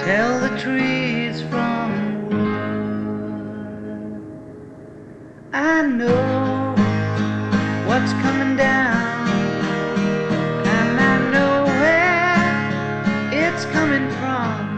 tell the trees from wood. I know what's coming down, and I know where it's coming from.